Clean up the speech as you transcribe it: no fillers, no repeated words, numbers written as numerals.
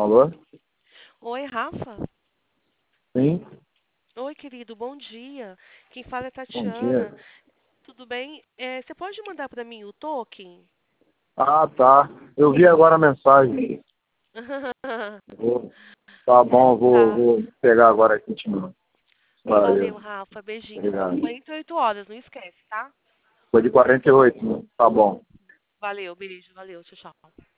Alô? Oi, Rafa. Sim? Oi, querido, bom dia. Quem fala é Bom dia. Tatiana. Tudo bem? Você pode mandar para mim o token? Ah, tá. Eu vi agora a mensagem. Vou- Tá bom, Tá. vou pegar agora aqui, te mando. Valeu, Valeu. Rafa. Beijinho. Obrigado. 48 horas, não esquece, tá? Foi de 48, né? Tá bom. Valeu, beijo. Valeu, tchau, tchau.